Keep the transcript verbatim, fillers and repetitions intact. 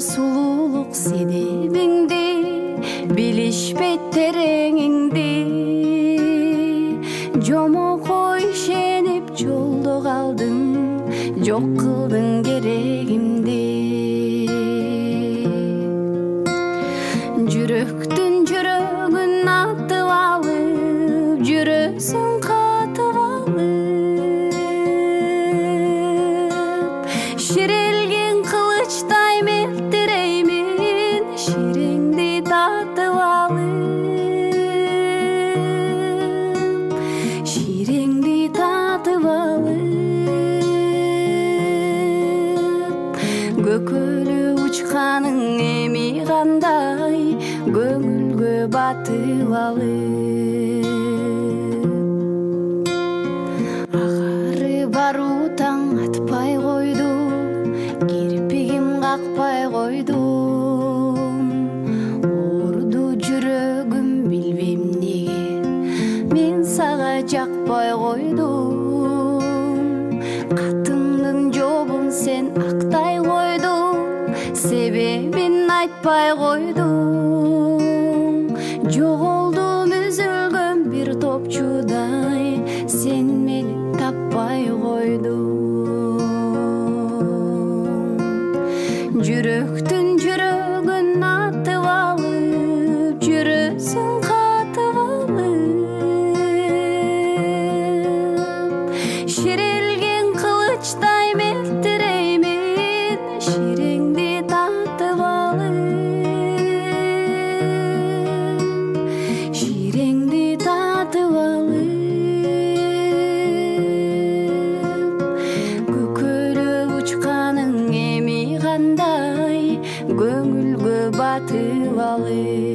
сулуулук себебиңди, билишпейт тереңиңди. Жомокой ишенип жолдо калдың, жок кылдың керегимди. Жүрөктүн жүрөгүн атып алып, жүрөсүң катып алып. Ширелген кылычтай мелтиреймин, ширеңди татып алып. Ширеңди татып алып. Көкөлү учканың эми кандай, көңүлгө батып алып. Агары баруу таң атпай койду, кирпигим какпай койдум. Ооруду жүрөгүм, билбейм неге мен сага жакпай койдум. Катымдын жобун сен актай койдуң, себебин айтпай койдуң. Жоголдум үзүлгөн бир топчудай, сен мени таппай койдуң. Жүрөктүн жүрөгүн атып алып, жүрөсүң катып алып. Ширелген кылычтай мелтиреймин, ширеңди татып алып. Ширеңди татып алып. Көкөлү учканың эми кандай, көңүлгө батып алып.